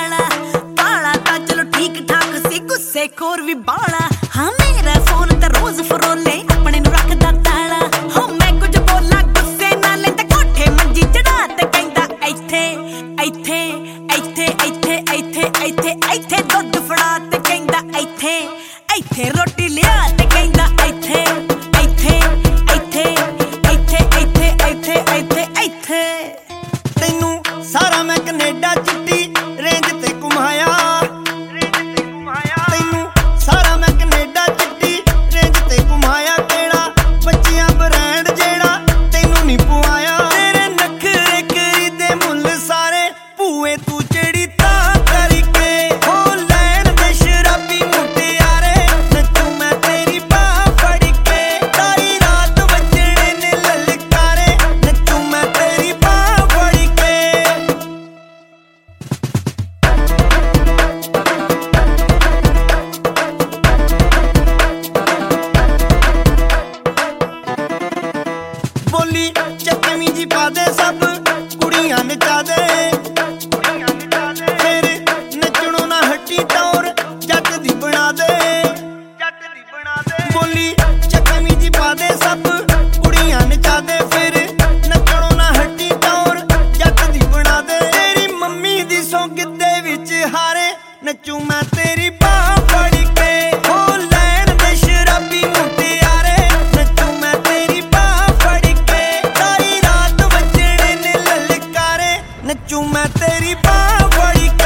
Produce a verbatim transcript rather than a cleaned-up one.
ताला बाला ता चलो ठीक ठाक सी गुस्से खोर भी बाला हाँ मेरा फोन ते रोज फरोले अपने नू रखदा ताला हाँ मैं कुछ बोला गुस्से नाले ते कोठे मंजी चढ़ा ते कहंदा इत्थे इत्थे इत्थे इत्थे इत्थे इत्थे इत्थे दुध फड़ा ते कहंदा इत्थे इत्थे रोटी लिया ते कहंदा इत्थे इत्थे इत्थे इत्थे इत्थे इत्थे इत्थे इत्थे तैनू सारा मैं कनेडा चिट्टी रेंज ते घुमाया तैनू सारा मैं कनेडा चिट्टी रेंज ते घुमाया केड़ा बच्चियां ब्रांड जेड़ा तैनू नहीं पुआया तेरे नखरे करी दे मुल सारे भूए तू जेड़ी तां करके हो लैण दे शराबी मुटियारे नचू मैं तेरी बाह फड़ के सारी रात बजने ने ललकारे नचू मैं तेरी बाह फड़ के बोली चकमी जी पा दे सब कुड़ियां नचा दे फिर नचणों ना हटी टौर जट दी बना दे बोली चकमी जी पा दे सब कुड़ियां नचा दे फिर नचणों ना हटी टौर जट दी बना दे तेरी मम्मी दी सौ गिद्दे विच हारे नचू मैं तेरी बाह फड़ के हो लैण दे शराबी मुटियारे नचू मैं तेरी बाह फड़ के सारी रात बजने ने ललकारे नचू मैं तेरी बाह फड़ के